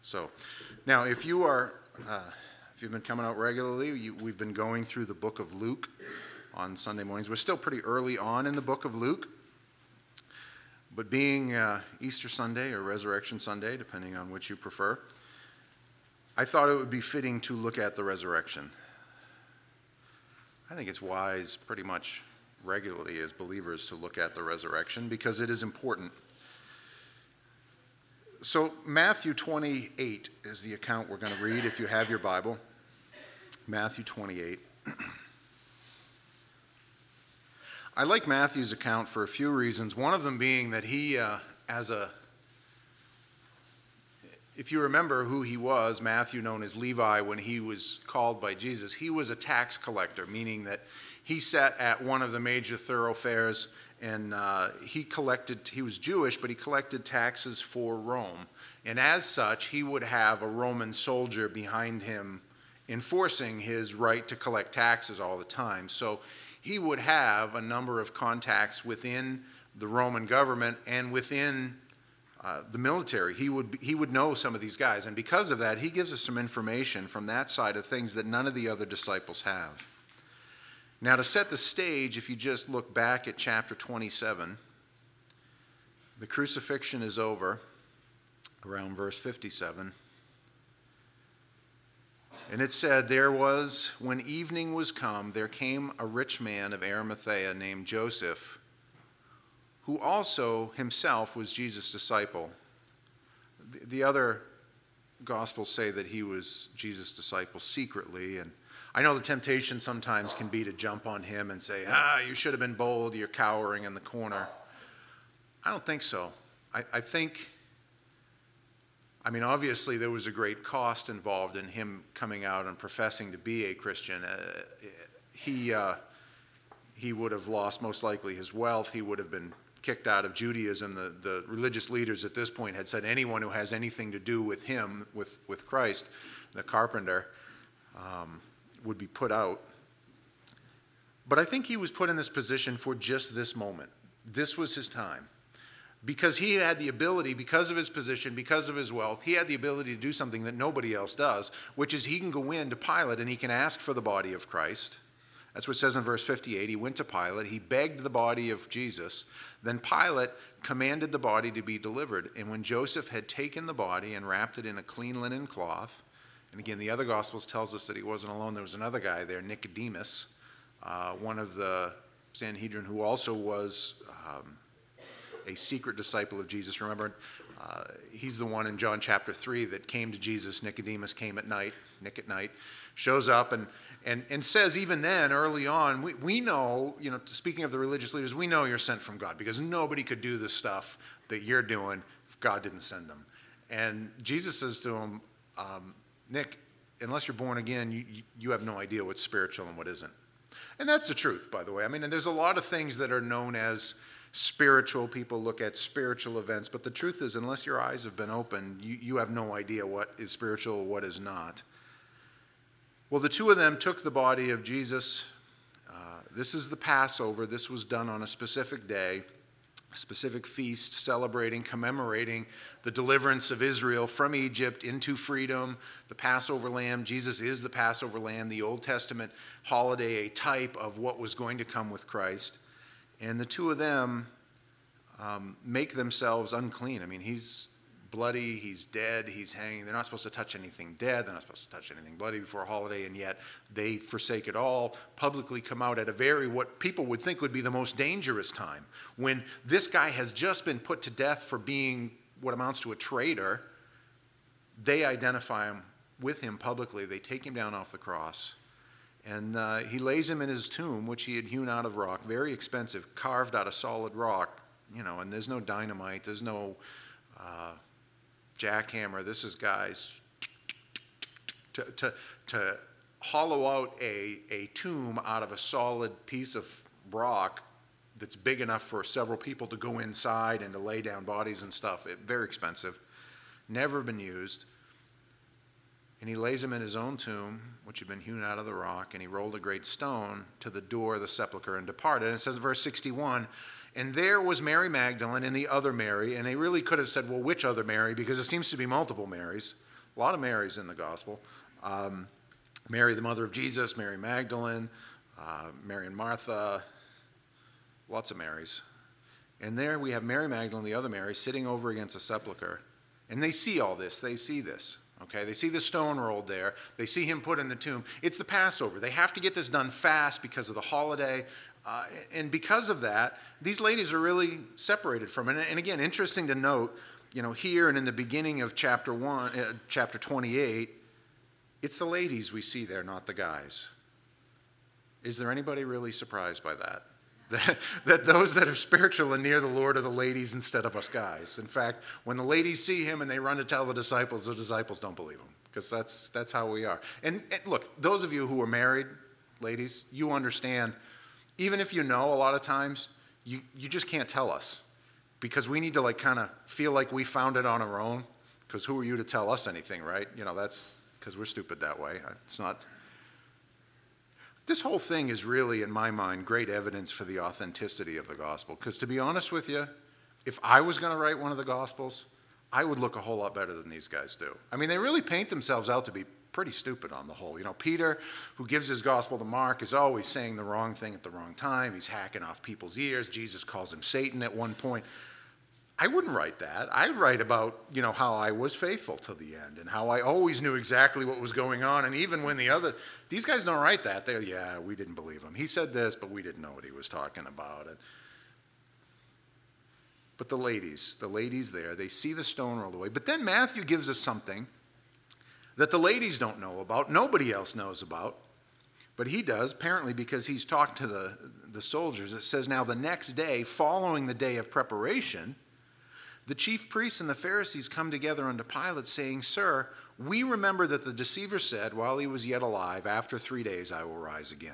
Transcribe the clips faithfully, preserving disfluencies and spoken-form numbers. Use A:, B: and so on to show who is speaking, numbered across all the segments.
A: So, now if you are, uh, if you've been coming out regularly, you, we've been going through the book of Luke on Sunday mornings. We're still pretty early on in the book of Luke, but being uh, Easter Sunday or Resurrection Sunday, depending on which you prefer, I thought it would be fitting to look at the resurrection. I think it's wise pretty much regularly as believers to look at the resurrection because it is important. So Matthew twenty-eight is the account we're going to read if you have your Bible. Matthew twenty-eight. I like Matthew's account for a few reasons. One of them being that he, uh, as a, if you remember who he was, Matthew, known as Levi, when he was called by Jesus, he was a tax collector, meaning that he sat at one of the major thoroughfares and uh, he collected, he was Jewish, but he collected taxes for Rome. And as such, he would have a Roman soldier behind him enforcing his right to collect taxes all the time. So he would have a number of contacts within the Roman government and within uh, the military. He would, he would know some of these guys. And because of that, he gives us some information from that side of things that none of the other disciples have. Now, to set the stage, if you just look back at chapter twenty-seven, the crucifixion is over around verse fifty-seven. And it said, "There was, when evening was come, there came a rich man of Arimathea named Joseph, who also himself was Jesus' disciple." The, the other Gospels say that he was Jesus' disciple secretly, and I know the temptation sometimes can be to jump on him and say, ah, you should have been bold, you're cowering in the corner. I don't think so. I, I think, I mean, obviously there was a great cost involved in him coming out and professing to be a Christian. Uh, he, uh, he would have lost most likely his wealth. He would have been kicked out of Judaism. The, the religious leaders at this point had said anyone who has anything to do with him, with, with Christ, the carpenter, um, would be put out. But I think he was put in this position for just this moment. This was his time. Because he had the ability, because of his position, because of his wealth, he had the ability to do something that nobody else does, which is he can go in to Pilate and he can ask for the body of Christ. That's what it says in verse fifty-eight. He went to Pilate. He begged the body of Jesus. Then Pilate commanded the body to be delivered. And when Joseph had taken the body and wrapped it in a clean linen cloth, and again, the other Gospels tells us that he wasn't alone. There was another guy there, Nicodemus, uh, one of the Sanhedrin, who also was um, a secret disciple of Jesus. Remember, uh, he's the one in John chapter three that came to Jesus. Nicodemus came at night, Nick at night, shows up and and, and says even then, early on, we, we know, you know, speaking of the religious leaders, we know you're sent from God because nobody could do the stuff that you're doing if God didn't send them. And Jesus says to him, um, Nick, unless you're born again, you, you have no idea what's spiritual and what isn't. And that's the truth, by the way. I mean, and there's a lot of things that are known as spiritual. People look at spiritual events, but the truth is, unless your eyes have been opened, you, you have no idea what is spiritual, what is not. Well, the two of them took the body of Jesus. Uh, this is the Passover. This was done on a specific day, a specific feast, celebrating, commemorating the deliverance of Israel from Egypt into freedom, the Passover lamb. Jesus is the Passover lamb, the Old Testament holiday, a type of what was going to come with Christ. And the two of them um, make themselves unclean. I mean, he's bloody, he's dead, he's hanging. They're not supposed to touch anything dead. They're not supposed to touch anything bloody before a holiday, and yet they forsake it all, publicly come out at a very, what people would think would be the most dangerous time, when this guy has just been put to death for being what amounts to a traitor. They identify him with him publicly. They take him down off the cross, and uh, he lays him in his tomb, which he had hewn out of rock, very expensive, carved out of solid rock, you know, and there's no dynamite, there's no uh, jackhammer. This is guys to, to, to hollow out a, a tomb out of a solid piece of rock that's big enough for several people to go inside and to lay down bodies and stuff. It, very expensive. Never been used. And he lays him in his own tomb, which had been hewn out of the rock, and he rolled a great stone to the door of the sepulchre and departed. And it says in verse sixty-one, and there was Mary Magdalene and the other Mary, and they really could have said, well, which other Mary? Because it seems to be multiple Marys. A lot of Marys in the gospel. Um, Mary, the mother of Jesus, Mary Magdalene, uh, Mary and Martha, lots of Marys. And there we have Mary Magdalene, the other Mary, sitting over against a sepulcher. And they see all this. They see this. Okay, they see the stone rolled there. They see him put in the tomb. It's the Passover. They have to get this done fast because of the holiday. Uh, and because of that, these ladies are really separated from it. And again, interesting to note, you know, here and in the beginning of chapter one, uh, chapter twenty-eight, it's the ladies we see there, not the guys. Is there anybody really surprised by that? That, that those that are spiritual and near the Lord are the ladies instead of us guys. In fact, when the ladies see him and they run to tell the disciples, the disciples don't believe him, because that's that's how we are. And, and look, those of you who are married, ladies, you understand, even if you know a lot of times, you, you just can't tell us, because we need to like kind of feel like we found it on our own, because who are you to tell us anything, right? You know, that's because we're stupid that way. It's not... This whole thing is really, in my mind, great evidence for the authenticity of the gospel. Because to be honest with you, if I was going to write one of the gospels, I would look a whole lot better than these guys do. I mean, they really paint themselves out to be pretty stupid on the whole. You know, Peter, who gives his gospel to Mark, is always saying the wrong thing at the wrong time. He's hacking off people's ears. Jesus calls him Satan at one point. I wouldn't write that. I'd write about, you know, how I was faithful to the end and how I always knew exactly what was going on. And even when the other, these guys don't write that. They're, yeah, we didn't believe him. He said this, but we didn't know what he was talking about. And, but the ladies, the ladies there, they see the stone rolled away. But then Matthew gives us something that the ladies don't know about, nobody else knows about. But he does, apparently because he's talked to the, the soldiers. It says, now the next day, following the day of preparation, the chief priests and the Pharisees come together unto Pilate, saying, Sir, we remember that the deceiver said, while he was yet alive, after three days I will rise again.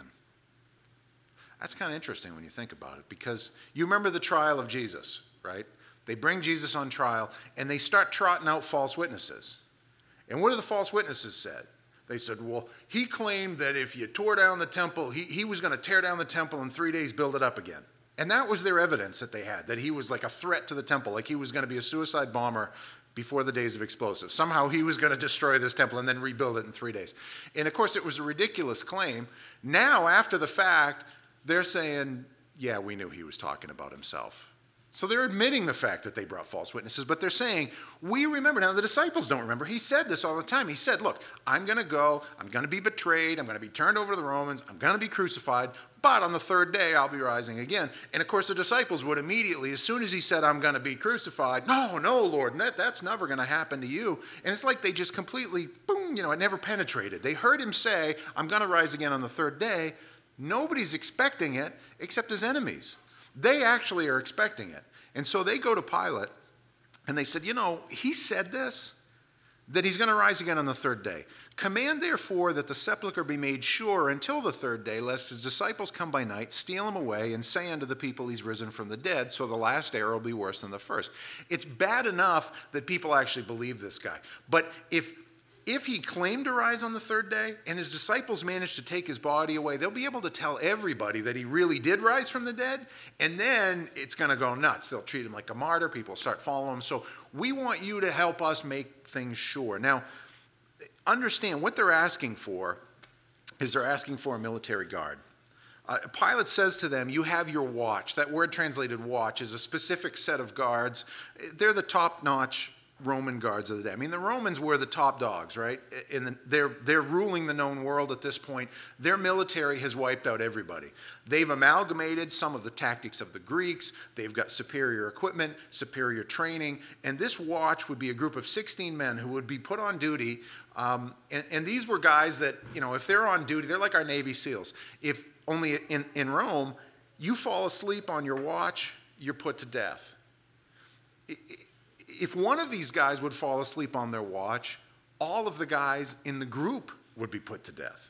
A: That's kind of interesting when you think about it, because you remember the trial of Jesus, right? They bring Jesus on trial, and they start trotting out false witnesses. And what do the false witnesses said? They said, well, he claimed that if you tore down the temple, he, he was going to tear down the temple in three days, build it up again. And that was their evidence that they had, that he was like a threat to the temple, like he was going to be a suicide bomber before the days of explosives. Somehow he was going to destroy this temple and then rebuild it in three days. And of course, it was a ridiculous claim. Now, after the fact, they're saying, yeah, we knew he was talking about himself. So they're admitting the fact that they brought false witnesses, but they're saying, we remember. Now, the disciples don't remember. He said this all the time. He said, look, I'm going to go, I'm going to be betrayed, I'm going to be turned over to the Romans, I'm going to be crucified, but on the third day, I'll be rising again. And of course, the disciples would immediately, as soon as he said, I'm going to be crucified, no, no, Lord, that, that's never going to happen to you. And it's like they just completely, boom, you know, it never penetrated. They heard him say, I'm going to rise again on the third day. Nobody's expecting it except his enemies. They actually are expecting it. And so they go to Pilate, and they said, you know, he said this, that he's going to rise again on the third day. Command, therefore, that the sepulchre be made sure until the third day, lest his disciples come by night, steal him away, and say unto the people he's risen from the dead, so the last error will be worse than the first. It's bad enough that people actually believe this guy. But if If he claimed to rise on the third day and his disciples managed to take his body away, they'll be able to tell everybody that he really did rise from the dead, and then it's going to go nuts. They'll treat him like a martyr. People will start following him. So we want you to help us make things sure. Now, understand what they're asking for is they're asking for a military guard. Uh, Pilate says to them, you have your watch. That word translated watch is a specific set of guards. They're the top-notch Roman guards of the day. I mean, the Romans were the top dogs, right? In the, they're, they're ruling the known world at this point. Their military has wiped out everybody. They've amalgamated some of the tactics of the Greeks. They've got superior equipment, superior training. And this watch would be a group of sixteen men who would be put on duty. Um, and, and these were guys that, you know, if they're on duty, they're like our Navy SEALs. If only in, in Rome, you fall asleep on your watch, you're put to death. It, it, If one of these guys would fall asleep on their watch, all of the guys in the group would be put to death.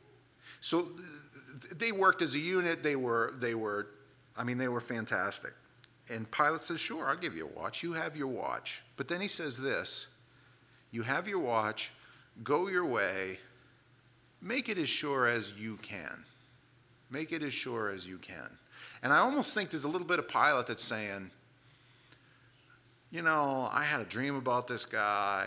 A: So they worked as a unit. They were, they were, I mean, they were fantastic. And Pilate says, sure, I'll give you a watch. You have your watch. But then he says this, you have your watch, go your way, make it as sure as you can. Make it as sure as you can. And I almost think there's a little bit of Pilate that's saying, you know, I had a dream about this guy.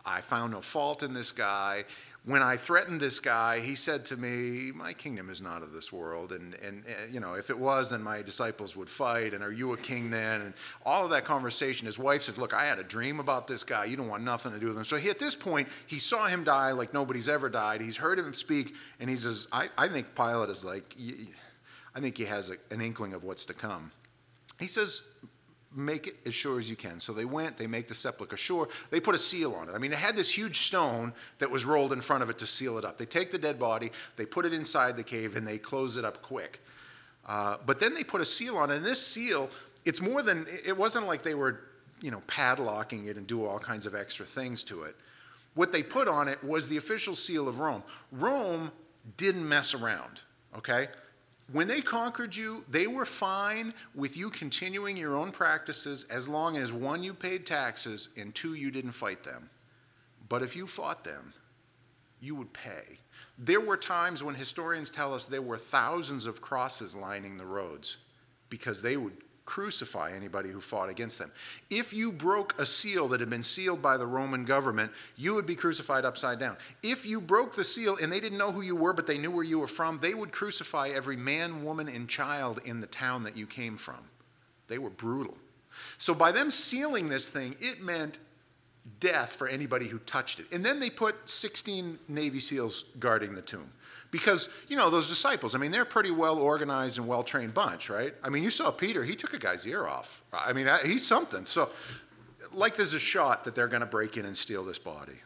A: I found no fault in this guy. When I threatened this guy, he said to me, my kingdom is not of this world. And, and, and, you know, if it was, then my disciples would fight. And are you a king then? And all of that conversation, his wife says, look, I had a dream about this guy. You don't want nothing to do with him. So he, at this point, he saw him die like nobody's ever died. He's heard him speak. And he says, I, I think Pilate is like, I think he has a, an inkling of what's to come. He says, make it as sure as you can. So they went, they make the sepulchre sure. They put a seal on it. I mean, it had this huge stone that was rolled in front of it to seal it up. They take the dead body, they put it inside the cave, and they close it up quick. Uh, but then they put a seal on it, and this seal, it's more than, it wasn't like they were, you know, padlocking it and do all kinds of extra things to it. What they put on it was the official seal of Rome. Rome didn't mess around, okay? When they conquered you, they were fine with you continuing your own practices as long as, one, you paid taxes, and two, you didn't fight them. But if you fought them, you would pay. There were times when historians tell us there were thousands of crosses lining the roads because they would crucify anybody who fought against them. If you broke a seal that had been sealed by the Roman government, you would be crucified upside down. If you broke the seal and they didn't know who you were, but they knew where you were from, they would crucify every man, woman, and child in the town that you came from. They were brutal. So by them sealing this thing, it meant death for anybody who touched it. And then they put sixteen Navy SEALs guarding the tomb. Because, you know, those disciples, I mean, they're a pretty well-organized and well-trained bunch, right? I mean, you saw Peter, he took a guy's ear off. I mean, he's something. So, like there's a shot that they're going to break in and steal this body.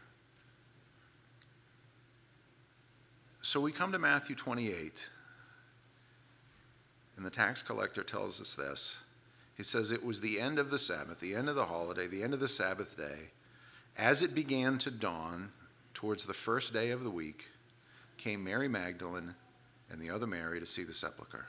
A: So we come to Matthew twenty-eight, and the tax collector tells us this. He says, it was the end of the Sabbath, the end of the holiday, the end of the Sabbath day. As it began to dawn towards the first day of the week, came Mary Magdalene and the other Mary to see the sepulchre.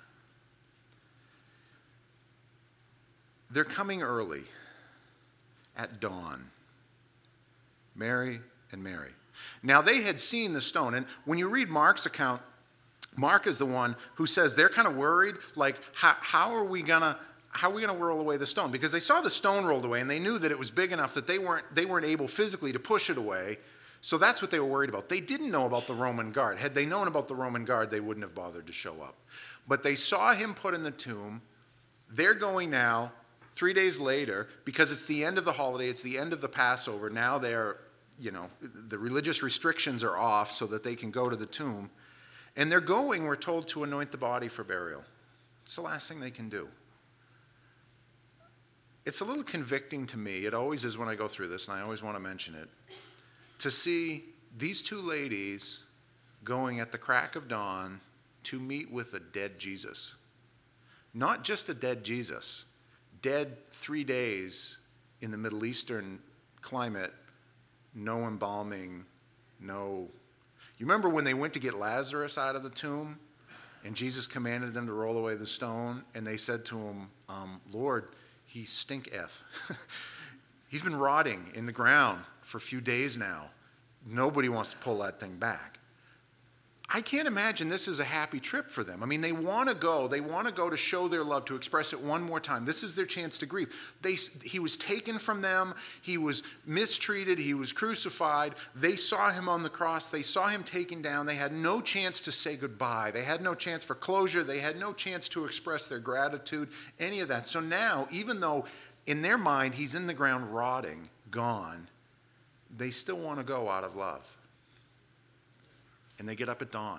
A: They're coming early at dawn. Mary and Mary. Now they had seen the stone, and when you read Mark's account, Mark is the one who says they're kind of worried, like, how, how are we gonna how are we gonna roll away the stone? Because they saw the stone rolled away, and they knew that it was big enough that they weren't they weren't able physically to push it away. So that's what they were worried about. They didn't know about the Roman guard. Had they known about the Roman guard, they wouldn't have bothered to show up. But they saw him put in the tomb. They're going now, three days later, because it's the end of the holiday, it's the end of the Passover. Now they're, you know, the religious restrictions are off so that they can go to the tomb. And they're going, we're told, to anoint the body for burial. It's the last thing they can do. It's a little convicting to me. It always is when I go through this, and I always want to mention it. To see these two ladies going at the crack of dawn to meet with a dead Jesus. Not just a dead Jesus, dead three days in the Middle Eastern climate, no embalming, no... You remember when they went to get Lazarus out of the tomb, and Jesus commanded them to roll away the stone, and they said to him, um, Lord, he stinketh. He's been rotting in the ground for a few days now. Nobody wants to pull that thing back. I can't imagine this is a happy trip for them. I mean, they want to go. They want to go to show their love, to express it one more time. This is their chance to grieve. They, he was taken from them. He was mistreated. He was crucified. They saw him on the cross. They saw him taken down. They had no chance to say goodbye. They had no chance for closure. They had no chance to express their gratitude, any of that. So now, even though in their mind he's in the ground rotting, gone, they still want to go out of love. And they get up at dawn.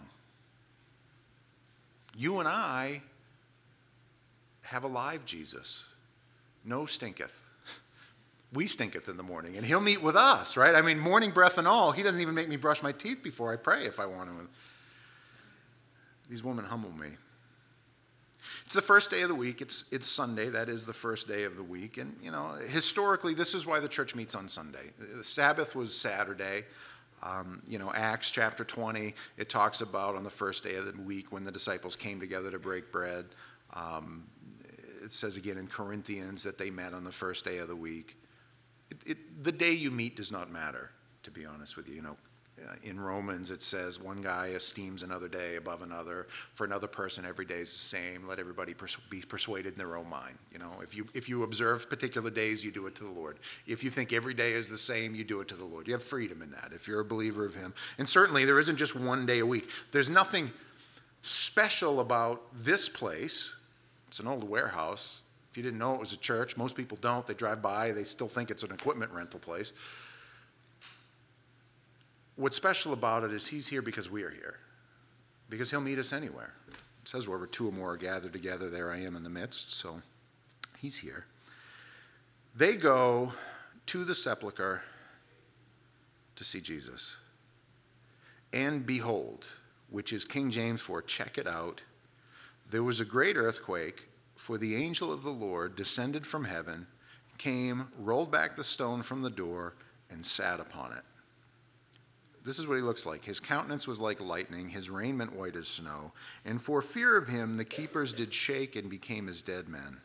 A: You and I have a live Jesus. No stinketh. We stinketh in the morning. And he'll meet with us, right? I mean, morning breath and all. He doesn't even make me brush my teeth before I pray if I want to. These women humble me. It's the first day of the week. It's it's Sunday. That is the first day of the week. And, you know, historically, this is why the church meets on Sunday. The Sabbath was Saturday. Um, you know, Acts chapter twenty, it talks about on the first day of the week when the disciples came together to break bread. Um, it says again in Corinthians that they met on the first day of the week. It, it, the day you meet does not matter, to be honest with you. You know, Uh, in Romans, it says one guy esteems another day above another. For another person, every day is the same. Let everybody pers- be persuaded in their own mind. You know, if you if you observe particular days, you do it to the Lord. If you think every day is the same, you do it to the Lord. You have freedom in that if you're a believer of Him. And certainly, there isn't just one day a week. There's nothing special about this place. It's an old warehouse. If you didn't know it was a church, most people don't. They drive by, they still think it's an equipment rental place. What's special about it is He's here because we are here, because He'll meet us anywhere. It says wherever two or more are gathered together, there I am in the midst, so He's here. They go to the sepulcher to see Jesus. And behold, which is King James for check it out, there was a great earthquake, for the angel of the Lord descended from heaven, came, rolled back the stone from the door, and sat upon it. This is what He looks like. His countenance was like lightning, His raiment white as snow. And for fear of Him, the keepers did shake and became as dead men.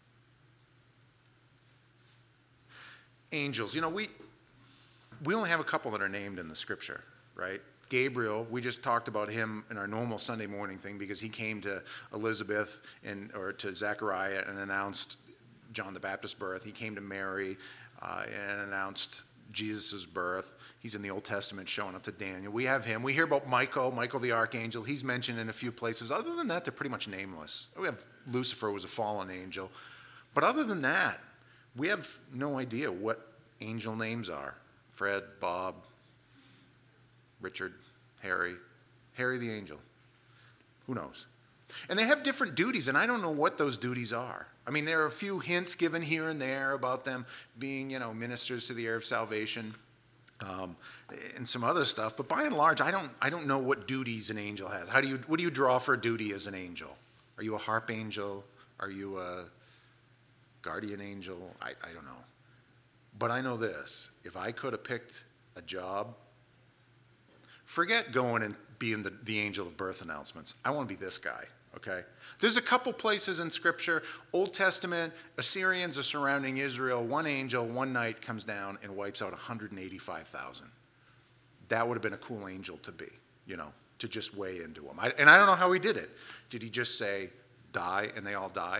A: Angels. You know, we we only have a couple that are named in the Scripture, right? Gabriel, we just talked about him in our normal Sunday morning thing because he came to Elizabeth and or to Zechariah and announced John the Baptist's birth. He came to Mary uh, and announced Jesus' birth. He's in the Old Testament showing up to Daniel. We have him. We hear about Michael, Michael the archangel. He's mentioned in a few places. Other than that, they're pretty much nameless. We have Lucifer was a fallen angel. But other than that, we have no idea what angel names are. Fred, Bob, Richard, Harry, Harry the angel. Who knows? And they have different duties, and I don't know what those duties are. I mean, there are a few hints given here and there about them being, you know, ministers to the heir of salvation, um, and some other stuff. But by and large, I don't, I don't know what duties an angel has. How do you, what do you draw for a duty as an angel? Are you a harp angel? Are you a guardian angel? I, I don't know. But I know this: if I could have picked a job, forget going and being the, the angel of birth announcements. I want to be this guy, okay? There's a couple places in Scripture, Old Testament, Assyrians are surrounding Israel. One angel, one night, comes down and wipes out one hundred eighty-five thousand. That would have been a cool angel to be, you know, to just weigh into them. I, and I don't know how he did it. Did he just say, die, and they all died?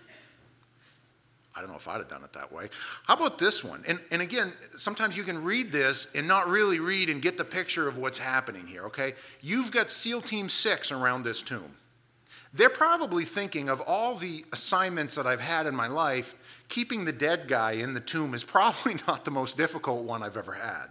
A: I don't know if I'd have done it that way. How about this one? And, and again, sometimes you can read this and not really read and get the picture of what's happening here, okay? You've got SEAL Team six around this tomb. They're probably thinking of all the assignments that I've had in my life, keeping the dead guy in the tomb is probably not the most difficult one I've ever had.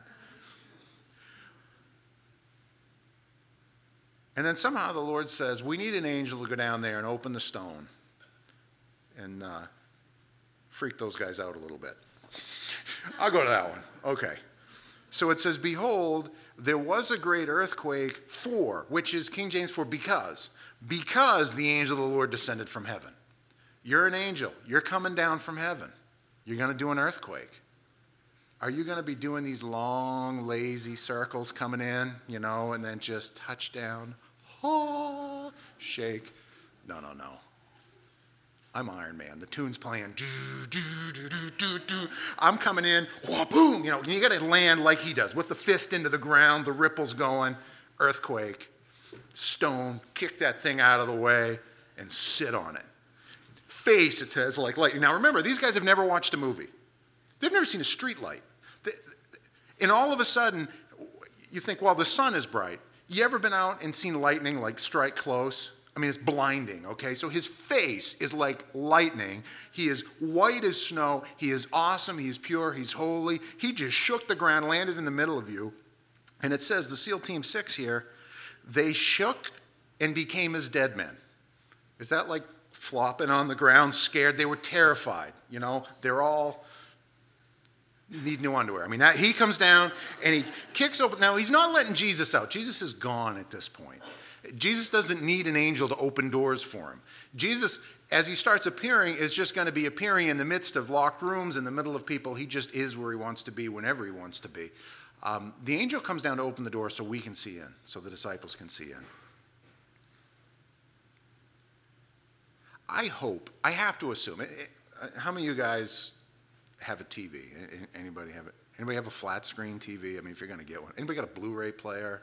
A: And then somehow the Lord says, we need an angel to go down there and open the stone and uh, freak those guys out a little bit. I'll go to that one. Okay. So it says, behold, there was a great earthquake for, which is King James for because, because the angel of the Lord descended from heaven. You're an angel. You're coming down from heaven. You're going to do an earthquake. Are you going to be doing these long, lazy circles coming in, you know, and then just touch down, ah, shake? No, no, no. I'm Iron Man. The tune's playing. Doo, doo, doo, doo, doo, doo. I'm coming in. Whoa, boom. You know, you got to land like he does, with the fist into the ground, the ripples going, earthquake, stone, kick that thing out of the way, and sit on it. Face, it says, like lightning. Now remember, these guys have never watched a movie. They've never seen a street light. And all of a sudden, you think, well, the sun is bright. You ever been out and seen lightning like strike close? I mean, it's blinding, okay? So his face is like lightning. He is white as snow. He is awesome. He is pure. He's holy. He just shook the ground, landed in the middle of you. And it says, the SEAL Team six here, they shook and became as dead men. Is that like flopping on the ground, scared? They were terrified, you know? They're all need new underwear. I mean, that, he comes down and he kicks open. Now, he's not letting Jesus out. Jesus is gone at this point. Jesus doesn't need an angel to open doors for him. Jesus, as he starts appearing, is just going to be appearing in the midst of locked rooms, in the middle of people. He just is where he wants to be, whenever he wants to be. Um, the angel comes down to open the door so we can see in, so the disciples can see in. I hope, I have to assume, it, it, how many of you guys have a T V? Anybody have it? Anybody have a flat screen T V? I mean, if you're going to get one. Anybody got a Blu-ray player?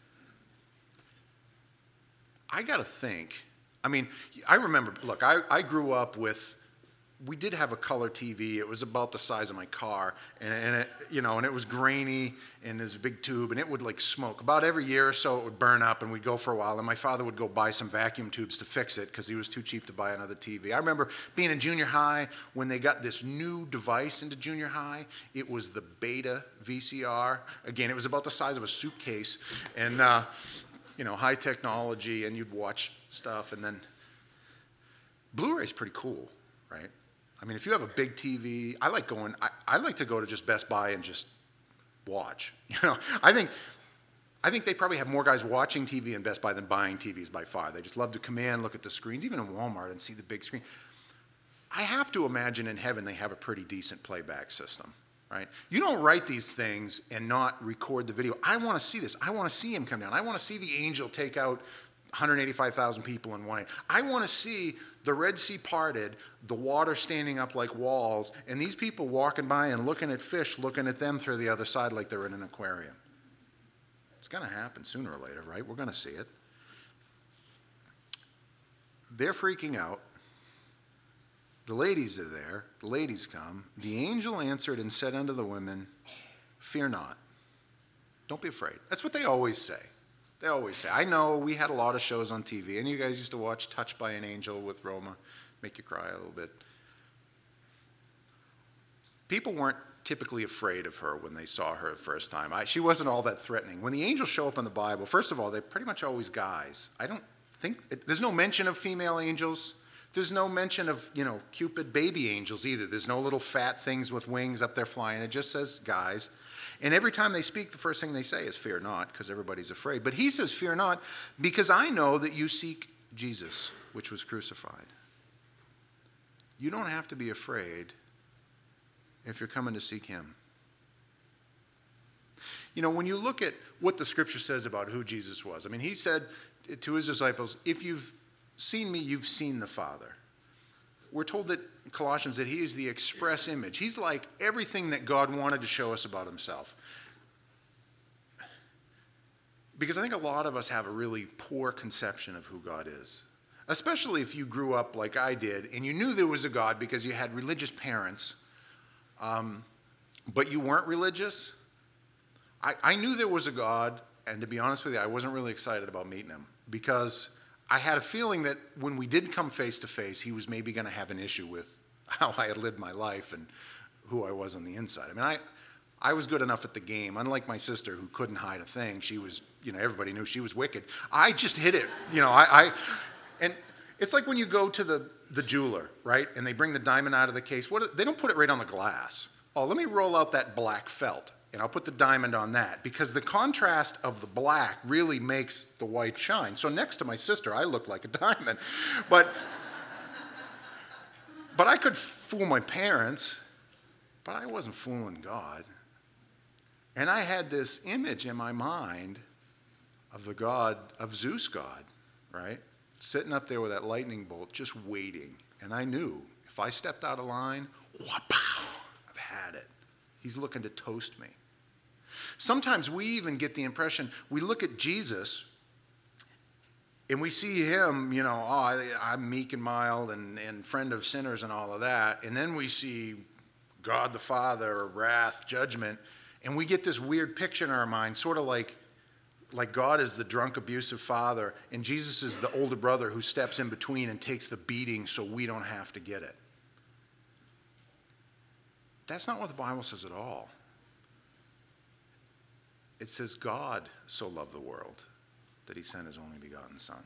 A: I got to think. I mean, I remember, look, I, I grew up with, we did have a color T V. It was about the size of my car, and, and it, you know, and it was grainy, and there's a big tube, and it would like smoke. About every year or so, it would burn up, and we'd go for a while, and my father would go buy some vacuum tubes to fix it because he was too cheap to buy another T V. I remember being in junior high when they got this new device into junior high. It was the Beta V C R. Again, it was about the size of a suitcase, and uh, you know, high technology, and you'd watch stuff, and then Blu-ray's pretty cool, right? I mean, if you have a big T V, I like going, I, I like to go to just Best Buy and just watch. You know, I think I think they probably have more guys watching T V in Best Buy than buying T Vs by far. They just love to come in, look at the screens, even in Walmart, and see the big screen. I have to imagine in heaven they have a pretty decent playback system, right? You don't write these things and not record the video. I want to see this. I want to see him come down. I want to see the angel take out one hundred eighty-five thousand people in one day. I want to see the Red Sea parted, the water standing up like walls, and these people walking by and looking at fish, looking at them through the other side like they're in an aquarium. It's going to happen sooner or later, right? We're going to see it. They're freaking out. The ladies are there. The ladies come. The angel answered and said unto the women, fear not. Don't be afraid. That's what they always say. They always say. I know we had a lot of shows on T V, and you guys used to watch Touched by an Angel with Roma, make you cry a little bit. People weren't typically afraid of her when they saw her the first time. I, she wasn't all that threatening. When the angels show up in the Bible, first of all, they're pretty much always guys. I don't think, it, there's no mention of female angels. There's no mention of, you know, Cupid baby angels either. There's no little fat things with wings up there flying. It just says guys. And every time they speak, the first thing they say is fear not, because everybody's afraid. But he says fear not, because I know that you seek Jesus, which was crucified. You don't have to be afraid if you're coming to seek him. You know, when you look at what the scripture says about who Jesus was, I mean, he said to his disciples, if you've seen me, you've seen the Father. We're told that in Colossians that he is the express image. He's like everything that God wanted to show us about himself. Because I think a lot of us have a really poor conception of who God is. Especially if you grew up like I did and you knew there was a God because you had religious parents, um, but you weren't religious. I, I knew there was a God, and to be honest with you, I wasn't really excited about meeting him because I had a feeling that when we did come face to face, he was maybe going to have an issue with how I had lived my life and who I was on the inside. I mean, I, I was good enough at the game. Unlike my sister, who couldn't hide a thing. She was, you know, everybody knew she was wicked. I just hit it, you know. I, I and it's like when you go to the the jeweler, right? And they bring the diamond out of the case. What they don't put it right on the glass. Oh, let me roll out that black felt. And I'll put the diamond on that because the contrast of the black really makes the white shine. So next to my sister, I look like a diamond. But, but I could fool my parents, but I wasn't fooling God. And I had this image in my mind of the God, of Zeus God, right? Sitting up there with that lightning bolt, just waiting. And I knew if I stepped out of line, wha-pow, I've had it. He's looking to toast me. Sometimes we even get the impression, we look at Jesus and we see him, you know, oh, I, I'm meek and mild and, and friend of sinners and all of that. And then we see God the Father, wrath, judgment. And we get this weird picture in our mind, sort of like, like God is the drunk, abusive father and Jesus is the older brother who steps in between and takes the beating so we don't have to get it. That's not what the Bible says at all. It says God so loved the world that he sent his only begotten Son.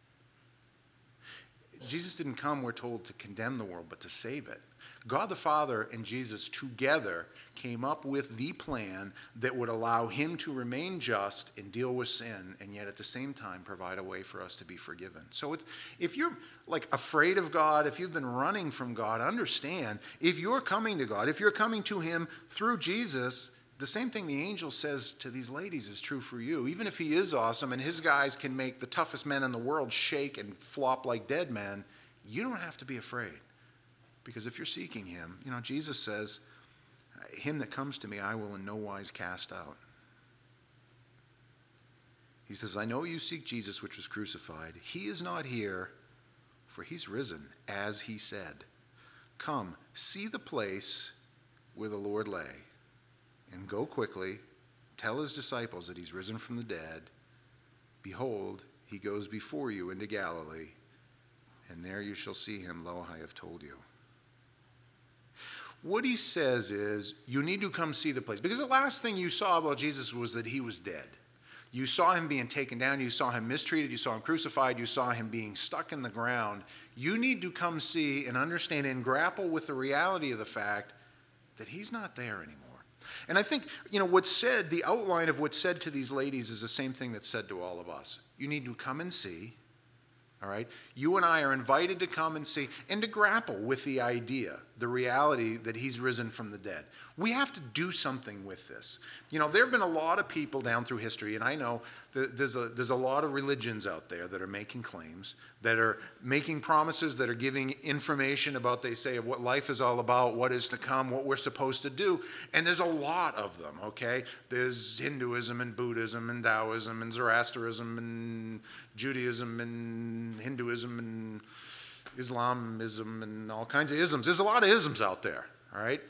A: Jesus didn't come, we're told, to condemn the world, but to save it. God the Father and Jesus together came up with the plan that would allow him to remain just and deal with sin, and yet at the same time provide a way for us to be forgiven. So it's, if you're like afraid of God, if you've been running from God, understand, if you're coming to God, if you're coming to him through Jesus, the same thing the angel says to these ladies is true for you. Even if he is awesome and his guys can make the toughest men in the world shake and flop like dead men, you don't have to be afraid. Because if you're seeking him, you know, Jesus says, Him that comes to me, I will in no wise cast out. He says, I know you seek Jesus, which was crucified. He is not here, for he's risen, as he said. Come, see the place where the Lord lay, and go quickly, tell his disciples that he's risen from the dead. Behold, he goes before you into Galilee, and there you shall see him. Lo, I have told you. What he says is, you need to come see the place. Because the last thing you saw about Jesus was that he was dead. You saw him being taken down. You saw him mistreated. You saw him crucified. You saw him being stuck in the ground. You need to come see and understand and grapple with the reality of the fact that he's not there anymore. And I think, you know, what's said, the outline of what's said to these ladies is the same thing that's said to all of us. You need to come and see. All right? You and I are invited to come and see and to grapple with the idea, the reality that he's risen from the dead. We have to do something with this. You know, there have been a lot of people down through history, and I know that there's a, there's a lot of religions out there that are making claims, that are making promises, that are giving information about, they say, of what life is all about, what is to come, what we're supposed to do. And there's a lot of them, okay? There's Hinduism and Buddhism and Taoism and Zoroastrianism and Judaism and Hinduism and Islamism and all kinds of isms. There's a lot of isms out there, all right?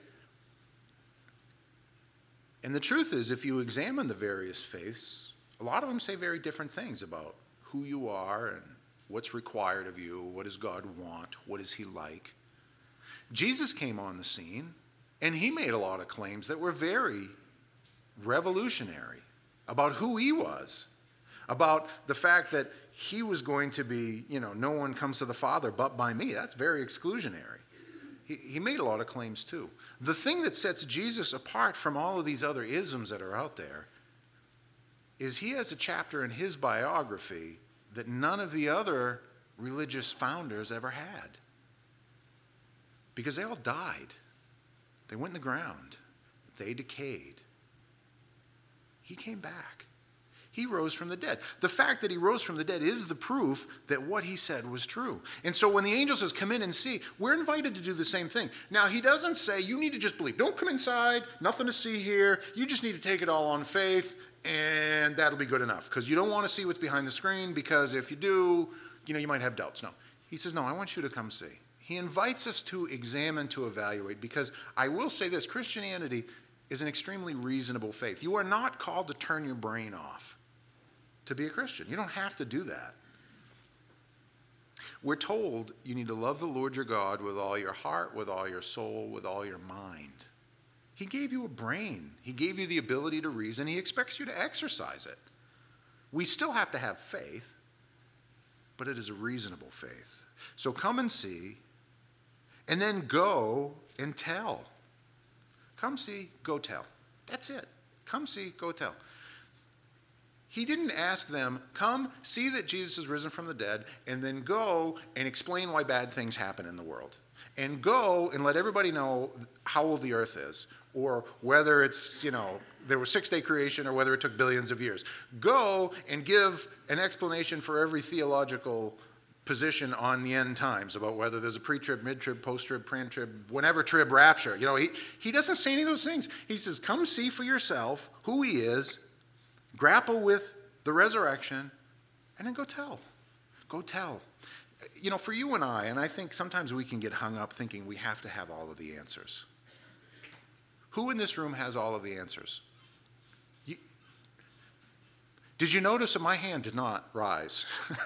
A: And the truth is, if you examine the various faiths, a lot of them say very different things about who you are and what's required of you, what does God want, what is he like. Jesus came on the scene, and he made a lot of claims that were very revolutionary about who he was, about the fact that he was going to be, you know, no one comes to the Father but by me. That's very exclusionary. He, he made a lot of claims too. The thing that sets Jesus apart from all of these other isms that are out there is he has a chapter in his biography that none of the other religious founders ever had. Because they all died. They went in the ground. They decayed. He came back. He rose from the dead. The fact that he rose from the dead is the proof that what he said was true. And so when the angel says, come in and see, we're invited to do the same thing. Now, he doesn't say, you need to just believe. Don't come inside, nothing to see here. You just need to take it all on faith, and that'll be good enough. Because you don't want to see what's behind the screen, because if you do, you know, you might have doubts. No. He says, no, I want you to come see. He invites us to examine, to evaluate, because I will say this, Christianity is an extremely reasonable faith. You are not called to turn your brain off to be a Christian. You don't have to do that. We're told you need to love the Lord your God with all your heart, with all your soul, with all your mind. He gave you a brain. He gave you the ability to reason. He expects you to exercise it. We still have to have faith, but it is a reasonable faith. So come and see, and then go and tell. Come see, go tell. That's it. Come see, go tell. He didn't ask them, come, see that Jesus is risen from the dead, and then go and explain why bad things happen in the world. And go and let everybody know how old the earth is, or whether it's, you know, there was six-day creation or whether it took billions of years. Go and give an explanation for every theological position on the end times about whether there's a pre-trib, mid-trib, post-trib, pran-trib, whenever trib, rapture. You know, he, he doesn't say any of those things. He says, come see for yourself who he is, grapple with the resurrection, and then go tell. Go tell. You know, for you and I, and I think sometimes we can get hung up thinking we have to have all of the answers. Who in this room has all of the answers? You, did you notice that my hand did not rise?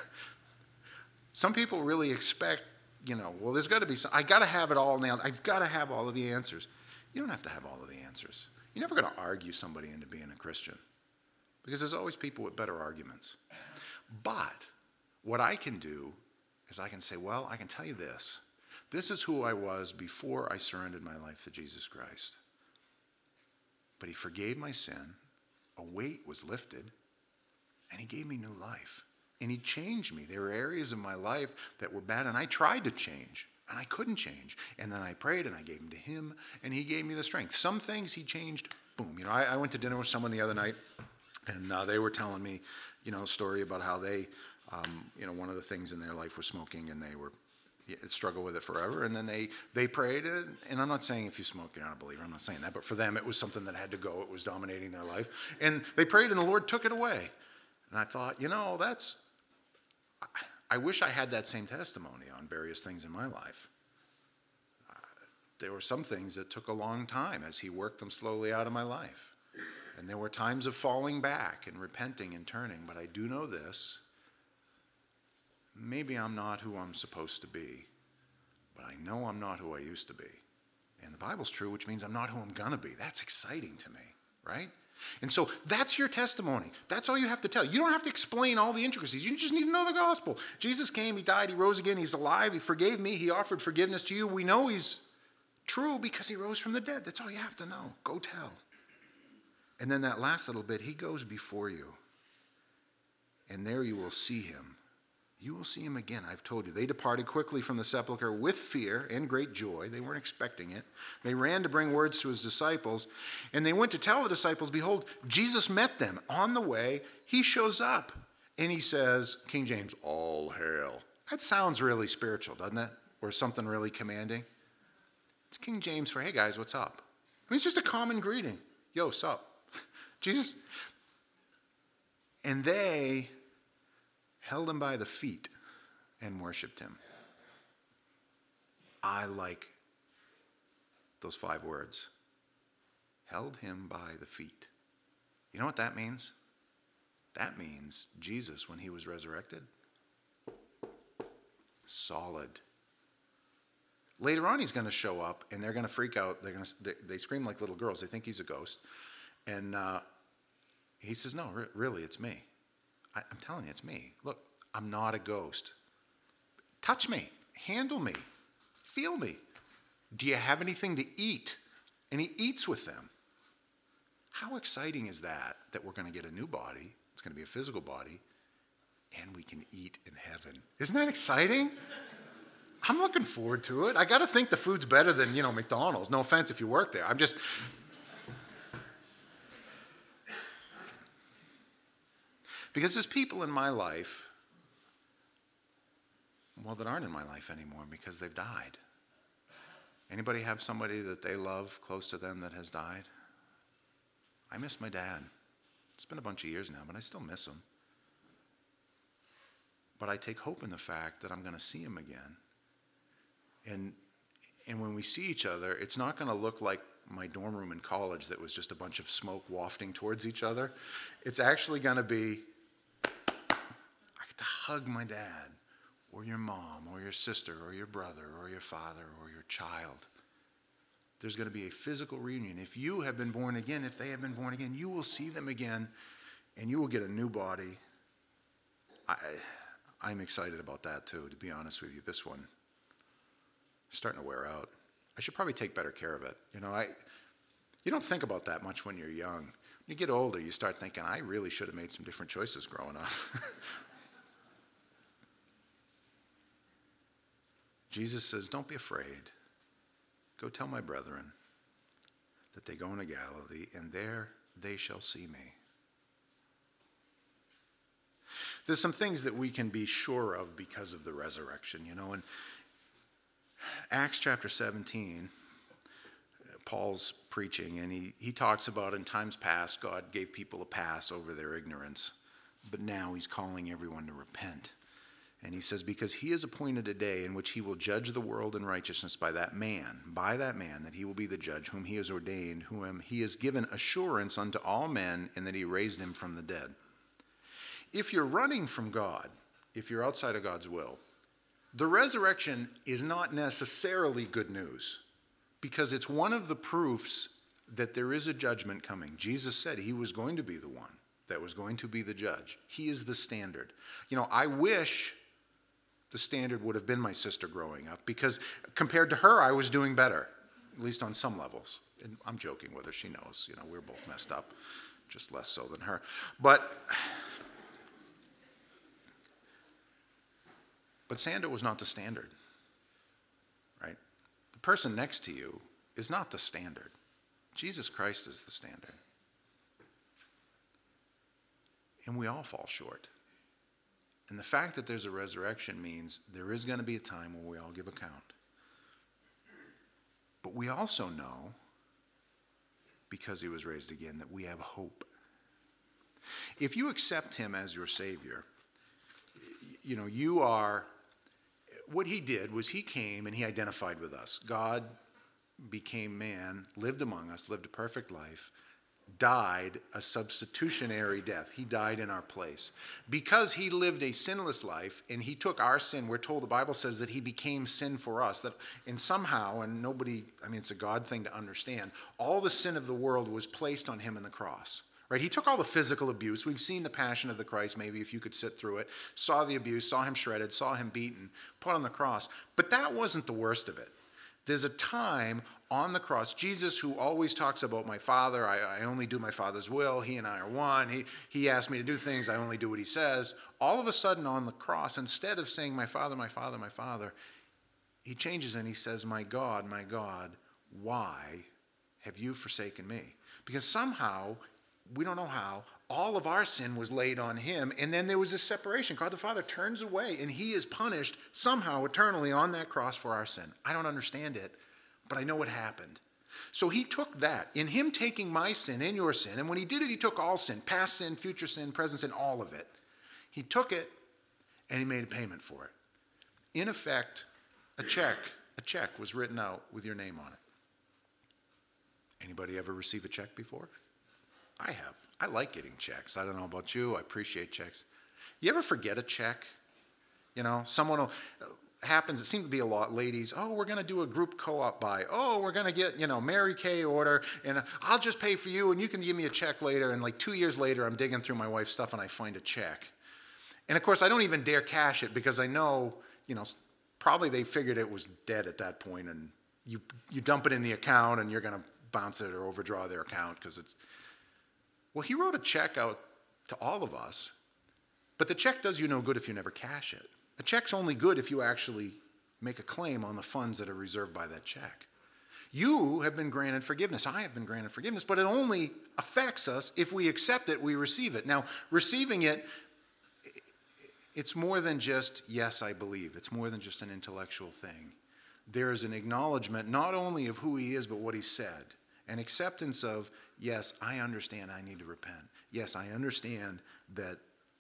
A: Some people really expect, you know, well, there's got to be some, I got to have it all now. I've got to have all of the answers. You don't have to have all of the answers. You're never going to argue somebody into being a Christian, because there's always people with better arguments. But what I can do is I can say, well, I can tell you this. This is who I was before I surrendered my life to Jesus Christ. But he forgave my sin, a weight was lifted, and he gave me new life. And he changed me. There were areas of my life that were bad, and I tried to change, and I couldn't change. And then I prayed, and I gave them to him, and he gave me the strength. Some things he changed, boom. You know, I, I went to dinner with someone the other night, and uh, they were telling me, you know, a story about how they, um, you know, one of the things in their life was smoking, and they were struggle with it forever. And then they, they prayed, and I'm not saying if you smoke, you're not a believer. I'm not saying that. But for them, it was something that had to go. It was dominating their life. And they prayed, and the Lord took it away. And I thought, you know, that's, I wish I had that same testimony on various things in my life. Uh, there were some things that took a long time as he worked them slowly out of my life. And there were times of falling back and repenting and turning. But I do know this. Maybe I'm not who I'm supposed to be, but I know I'm not who I used to be. And the Bible's true, which means I'm not who I'm going to be. That's exciting to me, right? And so that's your testimony. That's all you have to tell. You don't have to explain all the intricacies. You just need to know the gospel. Jesus came, he died, he rose again, he's alive, he forgave me, he offered forgiveness to you. We know he's true because he rose from the dead. That's all you have to know. Go tell. And then that last little bit, he goes before you. And there you will see him. You will see him again, I've told you. They departed quickly from the sepulchre with fear and great joy. They weren't expecting it. They ran to bring words to his disciples. And they went to tell the disciples, behold, Jesus met them. On the way, he shows up. And he says, King James, all hail. That sounds really spiritual, doesn't it? Or something really commanding. It's King James for, hey guys, what's up? I mean, it's just a common greeting. Yo, sup? Jesus. And they held him by the feet and worshiped him. I like those five words. Held him by the feet. You know what that means? That means Jesus, when he was resurrected, solid. Later on, he's going to show up, and they're going to freak out. They're going to they, they scream like little girls. They think he's a ghost. And uh, he says, no, re- really, it's me. I, I'm telling you, it's me. Look, I'm not a ghost. Touch me. Handle me. Feel me. Do you have anything to eat? And he eats with them. How exciting is that, that we're going to get a new body? It's going to be a physical body. And we can eat in heaven. Isn't that exciting? I'm looking forward to it. I got to think the food's better than, you know, McDonald's. No offense if you work there. I'm just... Because there's people in my life, well, that aren't in my life anymore because they've died. Anybody have somebody that they love close to them that has died? I miss my dad. It's been a bunch of years now, but I still miss him. But I take hope in the fact that I'm going to see him again. And, and when we see each other, it's not going to look like my dorm room in college that was just a bunch of smoke wafting towards each other. It's actually going to be, I get to hug my dad, or your mom, or your sister, or your brother, or your father, or your child. There's going to be a physical reunion. If you have been born again, if they have been born again, you will see them again, and you will get a new body. I, I'm excited about that too, to be honest with you. This one is starting to wear out. I should probably take better care of it. You know, I you don't think about that much when you're young. When you get older, you start thinking, I really should have made some different choices growing up. Jesus says, don't be afraid. Go tell my brethren that they go into Galilee, and there they shall see me. There's some things that we can be sure of because of the resurrection. You know, in Acts chapter seventeen, Paul's preaching, and he, he talks about in times past, God gave people a pass over their ignorance, but now he's calling everyone to repent. And he says, because he has appointed a day in which he will judge the world in righteousness by that man, by that man, that he will be the judge, whom he has ordained, whom he has given assurance unto all men, and that he raised him from the dead. If you're running from God, if you're outside of God's will, the resurrection is not necessarily good news, because it's one of the proofs that there is a judgment coming. Jesus said he was going to be the one that was going to be the judge. He is the standard. You know, I wish the standard would have been my sister growing up, because compared to her, I was doing better, at least on some levels. And I'm joking with her. She knows, you know, we're both messed up, just less so than her. But, but Sandra was not the standard, right? The person next to you is not the standard. Jesus Christ is the standard. And we all fall short. And the fact that there's a resurrection means there is going to be a time when we all give account. But we also know, because he was raised again, that we have hope. If you accept him as your Savior, you know, you are, what he did was he came and he identified with us. God became man, lived among us, lived a perfect life, died a substitutionary death. He died in our place. Because he lived a sinless life and he took our sin, we're told, the Bible says that he became sin for us. That, and somehow, and nobody, I mean, it's a God thing to understand, all the sin of the world was placed on him in the cross. Right? He took all the physical abuse. We've seen the Passion of the Christ, maybe if you could sit through it, saw the abuse, saw him shredded, saw him beaten, put on the cross. But that wasn't the worst of it. There's a time on the cross, Jesus, who always talks about my Father, I, I only do my Father's will, he and I are one, he, he asked me to do things, I only do what he says. All of a sudden on the cross, instead of saying, my Father, my Father, my Father, he changes and he says, my God, my God, why have you forsaken me? Because somehow, we don't know how, all of our sin was laid on him, and then there was this separation. God the Father turns away, and he is punished somehow eternally on that cross for our sin. I don't understand it, but I know what happened. So he took that, in him taking my sin and your sin, and when he did it, he took all sin, past sin, future sin, present sin, all of it. He took it, and he made a payment for it. In effect, a check, a check was written out with your name on it. Anybody ever receive a check before? I have. I like getting checks. I don't know about you. I appreciate checks. You ever forget a check? You know, someone will, happens, it seems to be a lot, ladies, oh, we're going to do a group co-op buy. Oh, we're going to get, you know, Mary Kay order, and I'll just pay for you, and you can give me a check later. And like two years later, I'm digging through my wife's stuff, and I find a check. And of course, I don't even dare cash it because I know, you know, probably they figured it was dead at that point, and you you dump it in the account, and you're going to bounce it or overdraw their account because it's... Well, he wrote a check out to all of us, but the check does you no good if you never cash it. A check's only good if you actually make a claim on the funds that are reserved by that check. You have been granted forgiveness. I have been granted forgiveness, but it only affects us if we accept it, we receive it. Now, receiving it, it's more than just, yes, I believe. It's more than just an intellectual thing. There is an acknowledgement not only of who he is, but what he said. An acceptance of, yes, I understand I need to repent. Yes, I understand that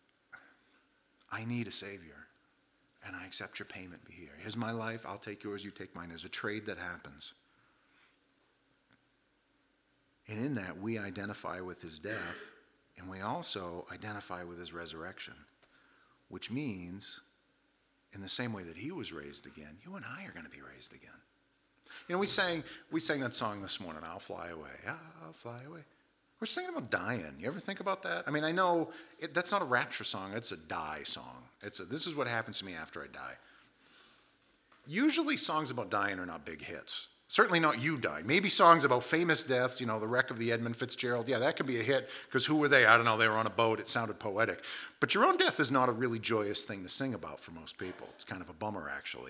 A: I need a Savior, and I accept your payment be here. Here's my life, I'll take yours, you take mine. There's a trade that happens. And in that, we identify with his death, and we also identify with his resurrection, which means, in the same way that he was raised again, you and I are going to be raised again. You know, we sang we sang that song this morning, I'll Fly Away, I'll Fly Away. We're singing about dying. You ever think about that? I mean, I know it, that's not a rapture song, it's a die song. It's a, this is what happens to me after I die. Usually songs about dying are not big hits. Certainly not you dying. Maybe songs about famous deaths, you know, the wreck of the Edmund Fitzgerald. Yeah, that could be a hit, because who were they? I don't know, they were on a boat, it sounded poetic. But your own death is not a really joyous thing to sing about for most people. It's kind of a bummer, actually.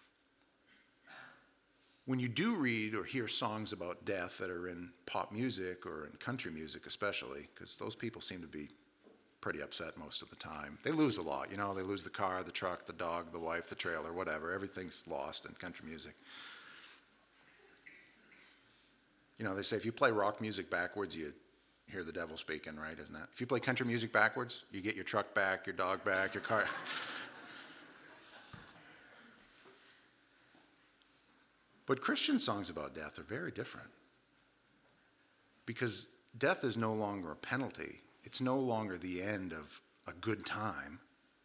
A: When you do read or hear songs about death that are in pop music or in country music especially, because those people seem to be pretty upset most of the time. They lose a lot, you know, they lose the car, the truck, the dog, the wife, the trailer, whatever. Everything's lost in country music. You know, they say if you play rock music backwards, you hear the devil speaking, right? Isn't that? If you play country music backwards, you get your truck back, your dog back, your car... But Christian songs about death are very different, because death is no longer a penalty. It's no longer the end of a good time.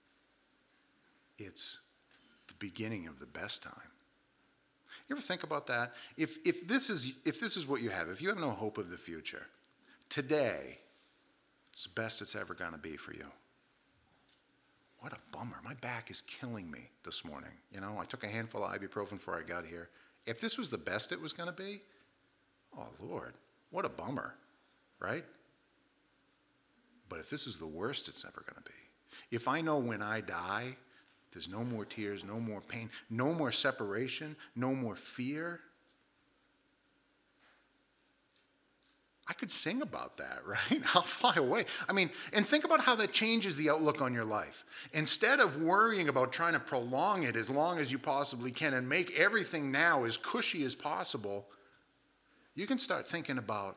A: It's the beginning of the best time. You ever think about that? If, if, this is, if this is what you have, if you have no hope of the future, today is the best it's ever going to be for you. What a bummer. My back is killing me this morning. You know, I took a handful of ibuprofen before I got here. If this was the best it was going to be, oh, Lord, what a bummer, right? But if this is the worst it's ever going to be, if I know when I die, there's no more tears, no more pain, no more separation, no more fear, I could sing about that, right? I'll fly away. I mean, and think about how that changes the outlook on your life. Instead of worrying about trying to prolong it as long as you possibly can and make everything now as cushy as possible, you can start thinking about,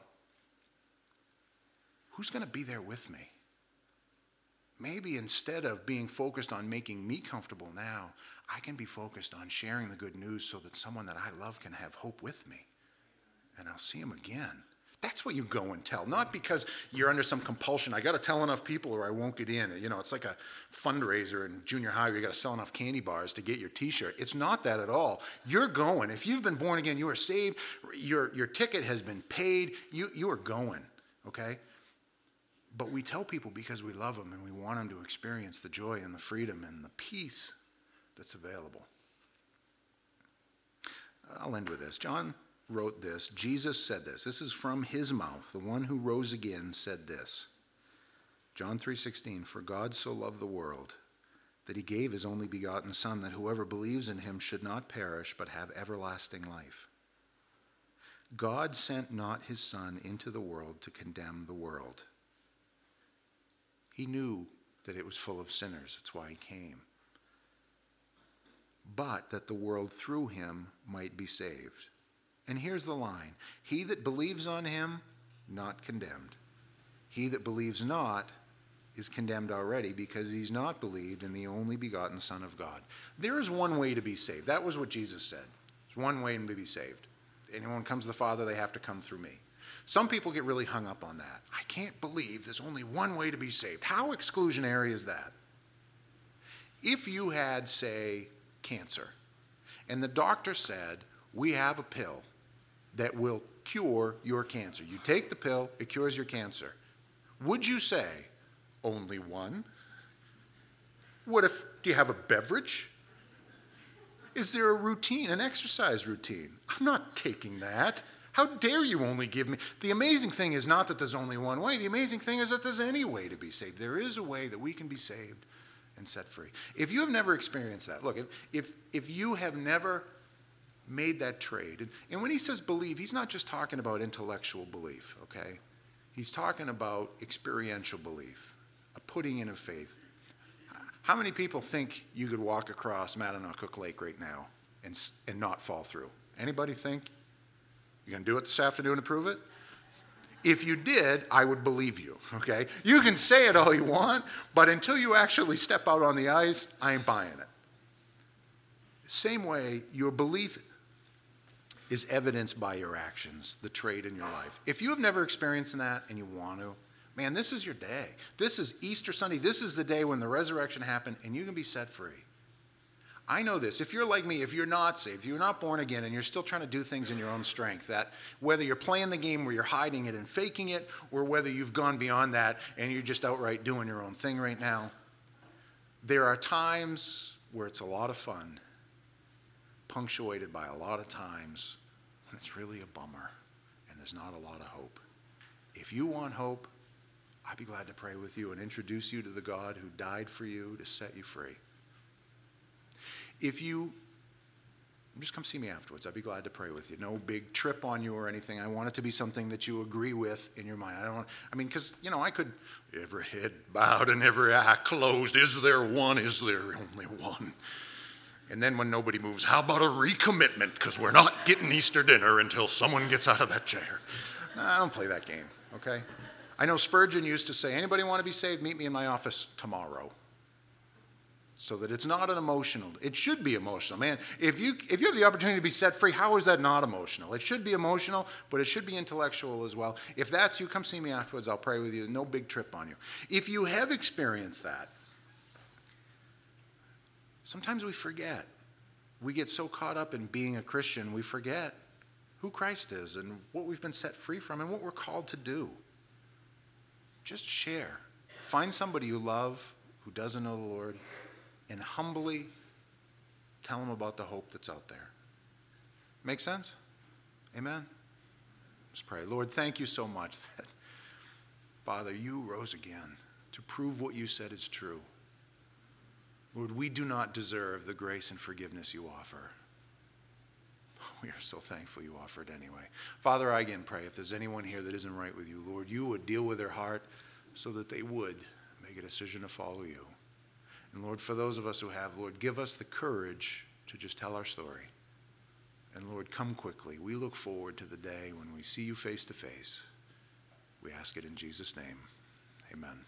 A: who's going to be there with me? Maybe instead of being focused on making me comfortable now, I can be focused on sharing the good news so that someone that I love can have hope with me. And I'll see him again. That's what you go and tell, not because you're under some compulsion. I got to tell enough people or I won't get in. You know, it's like a fundraiser in junior high where you got to sell enough candy bars to get your T-shirt. It's not that at all. You're going. If you've been born again, you are saved. Your your ticket has been paid. You you are going. Okay. But we tell people because we love them and we want them to experience the joy and the freedom and the peace that's available. I'll end with this. John wrote this. Jesus said this. This is from his mouth. The one who rose again said this. John three sixteen, for God so loved the world that he gave his only begotten Son, that whoever believes in him should not perish but have everlasting life. God sent not his Son into the world to condemn the world. He knew that it was full of sinners. That's why he came. But that the world through him might be saved. And here's the line. He that believes on him, not condemned. He that believes not is condemned already because he's not believed in the only begotten Son of God. There is one way to be saved. That was what Jesus said. There's one way to be saved. Anyone comes to the Father, they have to come through me. Some people get really hung up on that. I can't believe there's only one way to be saved. How exclusionary is that? If you had, say, cancer, and the doctor said, we have a pill that will cure your cancer. You take the pill, it cures your cancer. Would you say, only one? What if, do you have a beverage? Is there a routine, an exercise routine? I'm not taking that. How dare you only give me? The amazing thing is not that there's only one way. The amazing thing is that there's any way to be saved. There is a way that we can be saved and set free. If you have never experienced that, look, if if, if you have never made that trade, and, and when he says believe, he's not just talking about intellectual belief, okay? He's talking about experiential belief, a putting in of faith. How many people think you could walk across Mattanocook Lake right now and, and not fall through? Anybody think? You going to do it this afternoon to prove it? If you did, I would believe you, okay? You can say it all you want, but until you actually step out on the ice, I ain't buying it. Same way, your belief is evidenced by your actions, the trade in your life. If you have never experienced that and you want to, man, this is your day. This is Easter Sunday. This is the day when the resurrection happened and you can be set free. I know this. If you're like me, if you're not saved, if you're not born again and you're still trying to do things in your own strength, that whether you're playing the game where you're hiding it and faking it, or whether you've gone beyond that and you're just outright doing your own thing right now, there are times where it's a lot of fun, punctuated by a lot of times when it's really a bummer and there's not a lot of hope. If you want hope, I'd be glad to pray with you and introduce you to the God who died for you to set you free. If you, just come see me afterwards. I'd be glad to pray with you. No big trip on you or anything. I want it to be something that you agree with in your mind. I don't want, I mean, because, you know, I could, every head bowed and every eye closed. Is there one? Is there only one? And then when nobody moves, how about a recommitment? Because we're not getting Easter dinner until someone gets out of that chair. No, I don't play that game, okay? I know Spurgeon used to say, anybody want to be saved? Meet me in my office tomorrow. So that it's not an emotional, it should be emotional. Man, if you if you have the opportunity to be set free, how is that not emotional? It should be emotional, but it should be intellectual as well. If that's you, come see me afterwards. I'll pray with you. No big trip on you. If you have experienced that, sometimes we forget. We get so caught up in being a Christian, we forget who Christ is and what we've been set free from and what we're called to do. Just share. Find somebody you love who doesn't know the Lord, and humbly tell them about the hope that's out there. Make sense? Amen? Let's pray. Lord, thank you so much that, Father, you rose again to prove what you said is true. Lord, we do not deserve the grace and forgiveness you offer. we are so thankful you offer it anyway. Father, I again pray if there's anyone here that isn't right with you, Lord, you would deal with their heart so that they would make a decision to follow you. And Lord, for those of us who have, Lord, give us the courage to just tell our story. And Lord, come quickly. We look forward to the day when we see you face to face. We ask it in Jesus' name. Amen.